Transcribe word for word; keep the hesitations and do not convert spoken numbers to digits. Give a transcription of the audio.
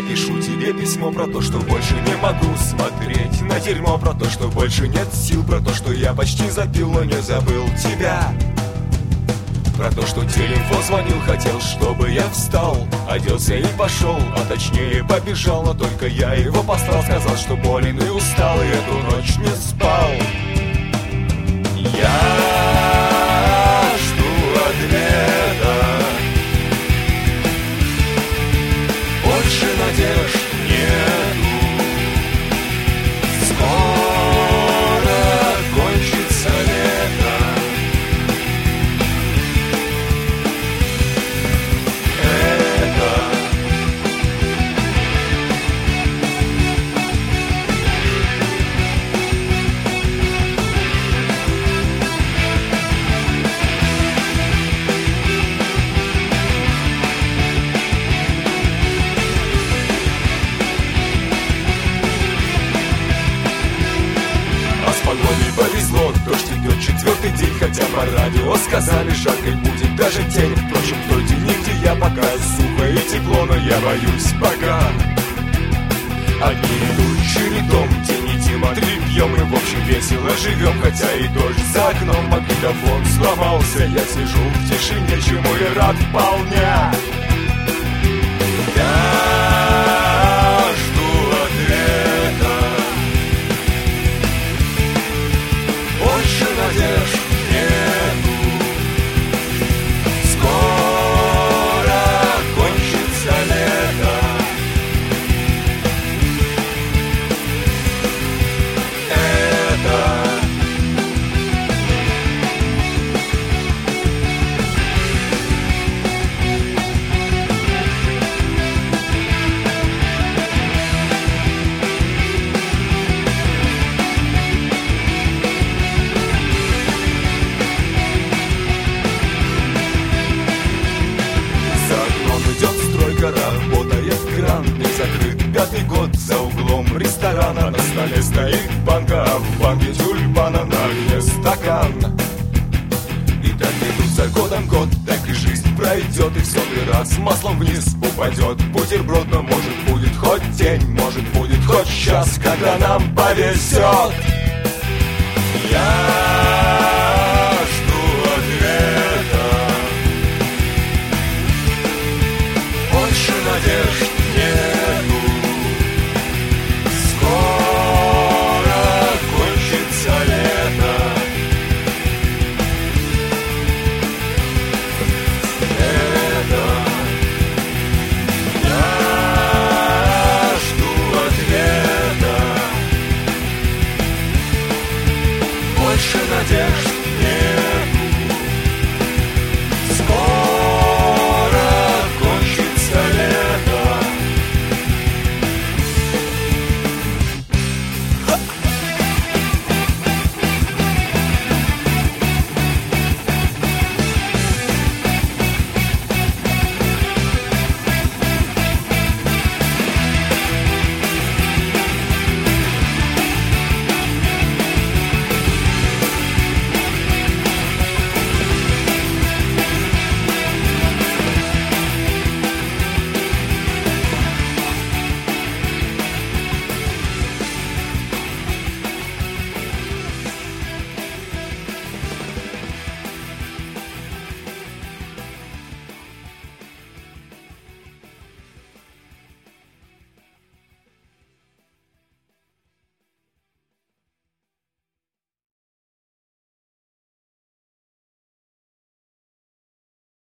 пишу тебе письмо про то, что больше не могу смотреть на дерьмо, про то, что больше нет сил, про то, что я почти запил, но не забыл тебя. Про то, что телефон звонил, хотел, чтобы я встал, оделся и пошел, а точнее побежал, но только я его послал, сказал, что болен и устал, и эту ночь не спал. Я жду ответа, больше надежд нету, скоро кончится лето. Повезло, дождь идет четвертый день, хотя по радио сказали, жаркой будет даже тень. Впрочем, в той тени, где я, пока сухо и тепло, но я боюсь пока. Одни идут чередом, тени Тиматри пьем, и в общем весело живем, хотя и дождь за окном, магнитофон сломался. Я сижу в тишине, чему и рад вполне. Я жду ответа, больше надежд нету, скоро кончится лето. Это работает кран, не закрыт пятый год, за углом ресторана на столе стоит банка, а в банке тюльпана, на огне стакан. И так идут за годом год, так и жизнь пройдет, и в сотый раз маслом вниз упадет бутерброд. Но может будет хоть день, может будет хоть час, когда нам повезет. Я